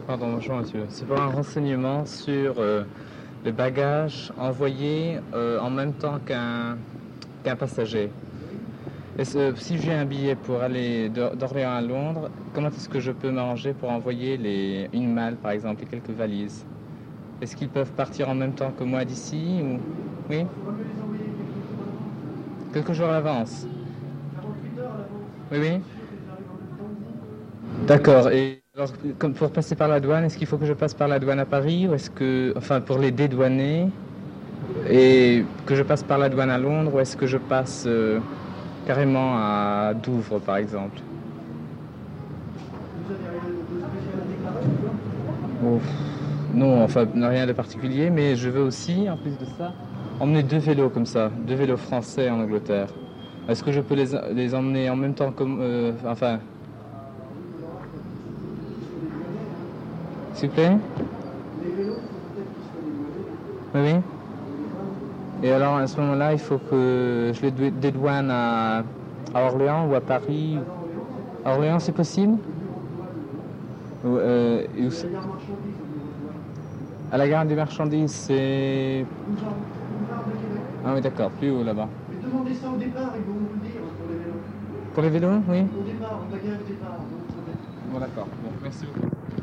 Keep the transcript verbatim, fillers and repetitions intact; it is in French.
Pardon, bonjour monsieur. C'est pour un renseignement sur euh, le bagage envoyé euh, en même temps qu'un qu'un passager. Est-ce, euh, si j'ai un billet pour aller d'Or- d'Orléans à Londres, comment est-ce que je peux m'arranger pour envoyer les, une malle par exemple et quelques valises? Est-ce qu'ils peuvent partir en même temps que moi d'ici ou... Oui? Quelques jours à l'avance. Oui, oui. D'accord. Et alors, comme pour passer par la douane, est-ce qu'il faut que je passe par la douane à Paris ou est-ce que, enfin, pour les dédouaner et que je passe par la douane à Londres ou est-ce que je passe euh, carrément à Douvres, par exemple? Ouf. Non, enfin, rien de particulier, mais je veux aussi, en plus de ça, emmener deux vélos comme ça, deux vélos français en Angleterre. Est-ce que je peux les, les emmener en même temps comme, euh, enfin, s'il vous plaît? Oui, oui. Et alors, à ce moment-là, il faut que je les dé- dédouane à, à Orléans ou à Paris. À Orléans, c'est possible? Ou, euh, et où c'est- À la gare des marchandises, c'est... Ah oui, d'accord, plus haut là-bas. Mais demandez ça au départ, ils vont vous le dire pour les vélos. Pour les vélos, oui? Au départ, au bagage départ. Bon, d'accord. Bon, merci beaucoup.